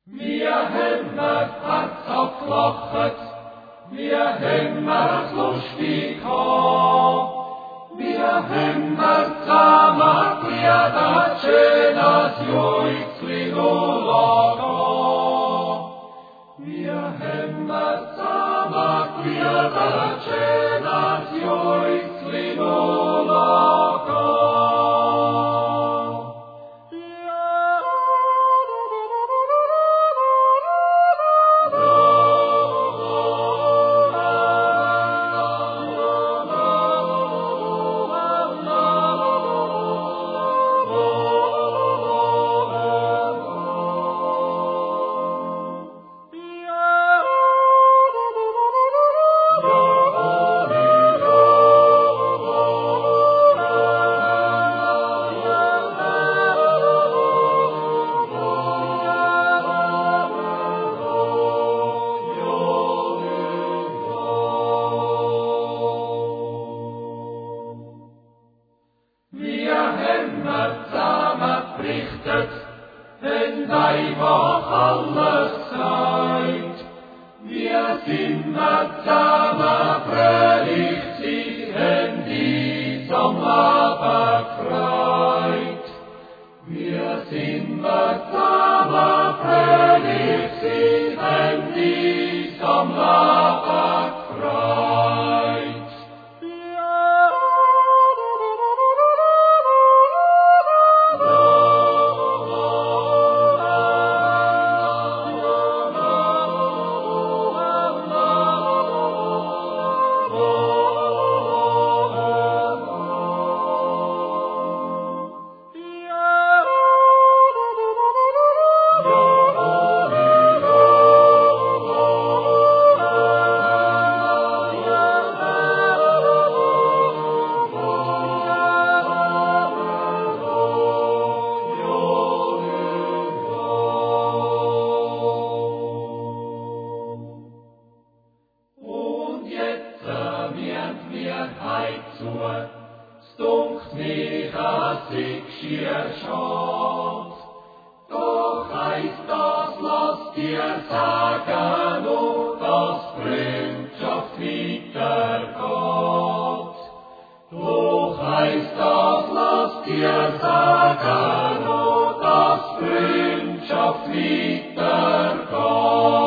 Wir haben Herz abgelacht, wir haben es lustig gehabt. Wir haben zusammen geredet, schönes Juizli Lulaga. Wir haben zusammen geredet, schönes Juizli Lulaga. Wir haben zusammen berichtet, und einfach alles gesagt. Wir sind zusammen fröhlich, sie haben die zum Leben gefreut. Wir sind zusammen fröhlich, sie haben die zum Leben gefreut. Mir zu, es dunkt mich, als ich schier schad. Doch heisst das, lass dir sagen, nur dass Freundschaft weitergeht. Doch heisst das, lass dir sagen, nur dass Freundschaft weitergeht.